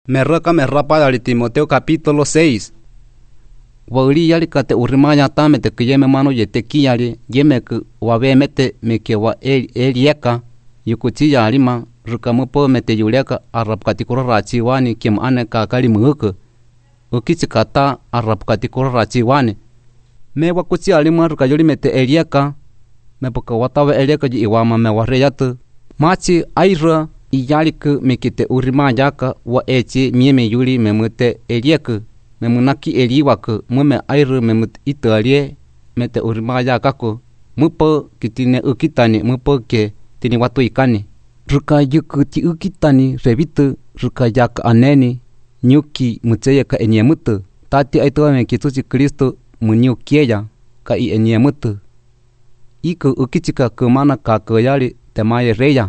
Me rapa dali Timoteo capítulo 6. Wauri yali kate urimaya tamete que yeme mano yete kiyali yeme que wabemete me que wa elieka yukuchi yalima rukamupo mete yuleka arapkatikura rachiwani kim ane kakali muke ukichi kata arapkatikura rachiwani me wakuchi alima rukayoli mete elieka me poka watawe elieka iwama me wareyatu machi aira iyaliku mikite urimajaka wa echi mieme yuli memute eliek memunaki eliwaku mume airu memut italie mete urimajaka ku mupo kitine ukitani mupo ke tini watu ikani ruka yuku ti ukitani rebitu ruka yak aneni nyuki mutseyeka enyemutu tati aitwa me kituchi Kristo munyukieya ka i enyemutu iku ukichika kumana ka koyali temaye reya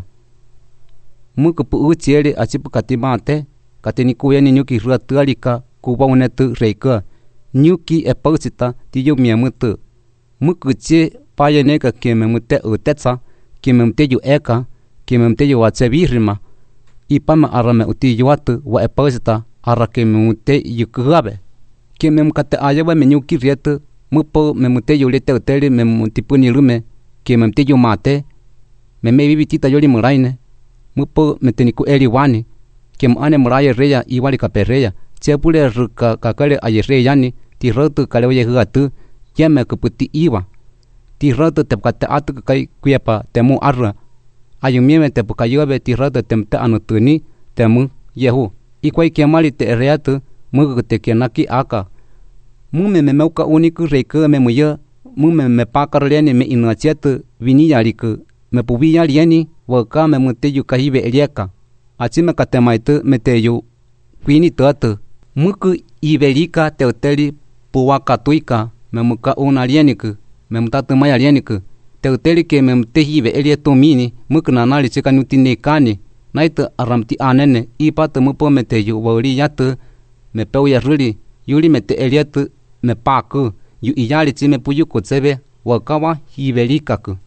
mukupu uchieli achipu katimate katini kuyani nyuki ruatualika kuba unetu reika nyuki epausita tiyo miamutu mukuchi payeneka kimemute utetsa kimemute yu eka kimemute yu wachebirima ipama arame utiyuatu wa epausita ara kimemute yukugabe kimemkate ayawa menyuki rietu mupo memute yulete uteli memutipuni lume kimemute yu mate memebibitita yoli muraine mupo meteniku eliwani kem ane muraya reya iwali kapereya chepule ruka kakale ayereyani ti rotu kale oye hatu yeme kuputi iwa ti rotu tepkate atu kai kuyepa temu arra ayumieme tepkayobe ti rotu temte anutuni temu yehu ikwai kemali te reatu mugute kenaki aka mume memeuka uniku reika memuya mume mepakarleni me inachetu viniyaliku mepubiyalieni waka me muteyu kahibe elieka achime katemaitu meteyu kwini tatu muku ibelika teuteli puwaka tuika memuka unalieniku memutatu mayalieniku teuteli ke memutehibe elietumini muku nanali chika nutinekani naitu aramti anene ipatu mupo meteyu wauri yatu mepeuya ruli yuli mete elietu mepaku yu iyali chime puyu kutsebe wakawa hibelikaku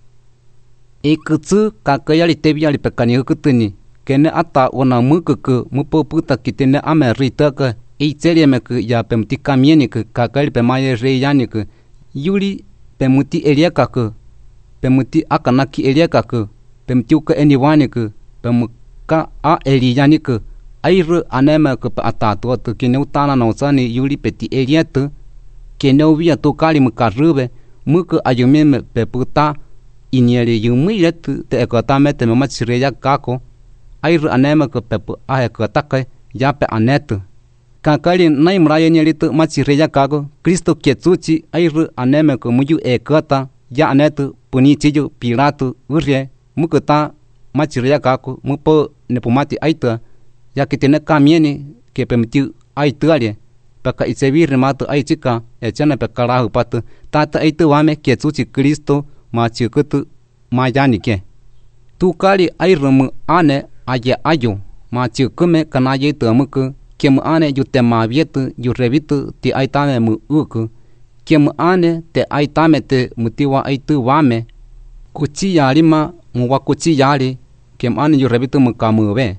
ikutsu kakayali tebiali pekani ukutuni kene ata ona mukuku mupo puta kitene ameritaka icheliemeke ya pemti kamienik kakali pemaye reyanik yuli pemuti eliakaku pemuti akanaki eliakaku pemtiuka eniwanik pemuka a eliyanik airu anemek pa atatuatu kene utana nausani yuli peti eliatu kene ubia tukali mukarube muku ayumeme peputa inieli yumilet te ekotamete memachireya kako airu anema ko pepu aekotake yape anetu kakali naimraya nielitu machireya kako Kristo ketsuchi airu anema ko muyu ekota ya anetu punichiyu piratu urye mukuta machireya kako mupo nepumati aita ya kitene kamieni ke pemtiu aitualie peka itsebir matu aichika echana pekarahu patu tata aitu wame ketsuchi Kristo machukutu mayanike tukali airumu ane aye ayo machukume kanaye tamuku kem ane yutema vietu yurevitu ti aitame mu uku kem ane te aitame te mutiwa aitu wame kuchiyalima muwa kuchiyali kem ane yurevitu mukamuve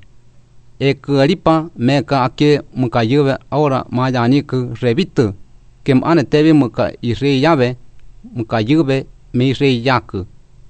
ekalipa meka ake mukayuve ahora mayaniku revitu kem ane tevi muka ireyave mukayuve meireyaku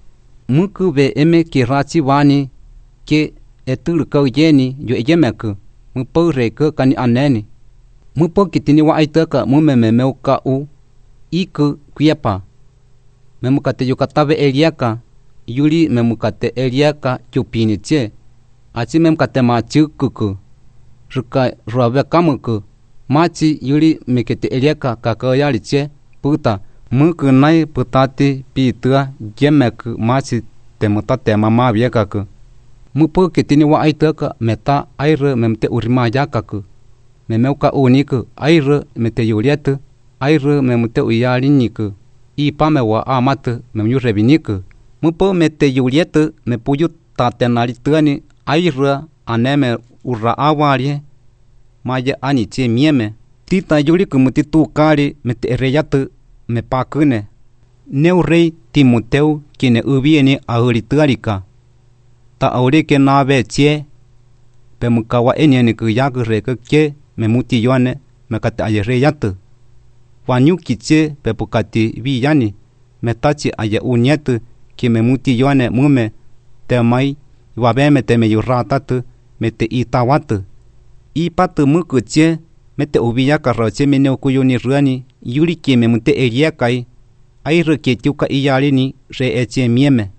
muku ve eme kirachi wani ke etulukau yeni yu eyemeku mupo reku kani aneni mupo kitini wa aitaka mumemeuka u iku kuyepa memukate yukatabe eliaka yuli memukate eliaka yupiniche achi memukate machukuku ruka ruabe kamuku machi yuli mekete eliaka kakayaliche puta muku nai putati pitua yemeku machi temutate mama viekaku mupo kitini wa aitaka meta airu memte urimajakaku memeuka uniku airu mete yuliatu airu memute uyaliniku ipame wa amatu memyurebiniku mupo mete yuliatu mepuyu tatenalituani airu aneme urra awalie maya aniche mieme tita yuliku mutitu kali mete reyatu me pakune neu rei Timoteu kine ubieni ahurituarika ta aurike nabe chie pe mukawa eniani ku yaku re ke me muti yoane me kate aye re yatu. Wa nyukiche pe pukati vi yani me tachi aye unietu ki me muti yoane mume te mai wa veme te me yuratatu me te itawatu. I patu mukuche me te uviya karoche me ne ukuyuni ruani yuri ki me mute eriekai ai reke tiuka iyari ni re eche mieme.